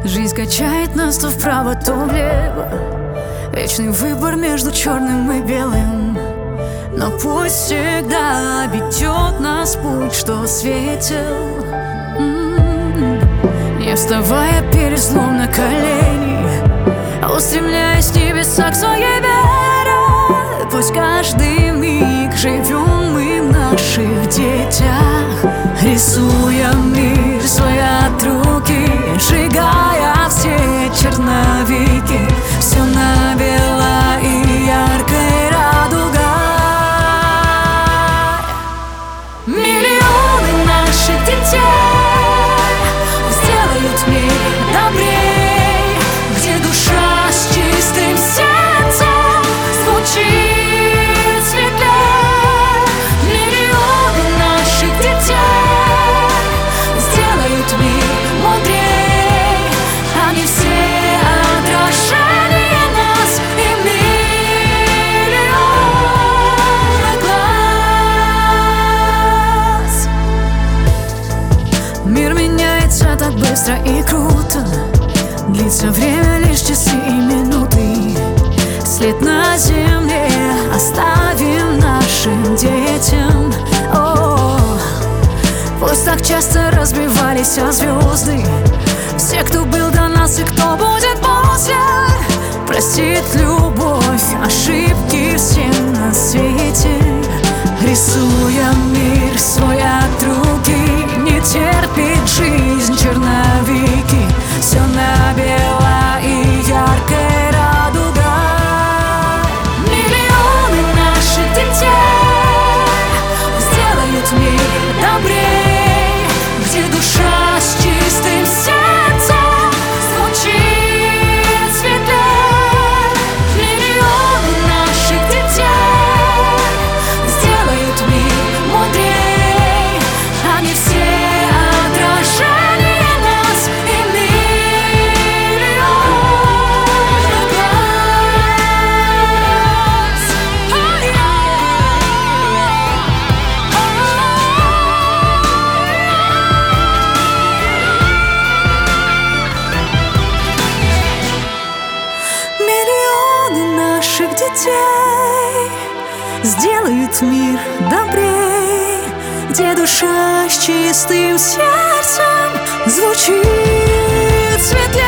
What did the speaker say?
Жизнь качает нас то вправо, то влево. Вечный выбор между черным и белым. Но пусть всегда ведет нас путь, что светил. Не вставая перед злом на колени, устремляясь в небеса к своей вере. Пусть каждый миг живем мы в наших детях, рисуя мир свой от руки, сжигая все черновики. Все набело и яркой радугой. Миллионы наших детей сделают мир добрей, где душа с чистым сердцем звучит светлей. Миллионы наших детей сделают мир мудрей. Они все отражение нас и миллионы глаз. Мир меняется так быстро и круто, длится время лишь часы и минуты. След на земле оставим нашим детям. Пусть так часто разбивались о звезды все, кто был до нас и кто будет после. Простит любовь ошибки всем на свете, рисуя мир свой от руки. Не терпит жизнь черновики, все набело и яркой радугой. Миллионы наших детей сделают мир добрей, где душа с чистым сердцем звучит светлей. Миллионы наших детей сделают мир мудрей. Они все отражение нас и миллионы глаз. Миллионы наших детей сделают мир добрей, где душа с чистым сердцем звучит светлей.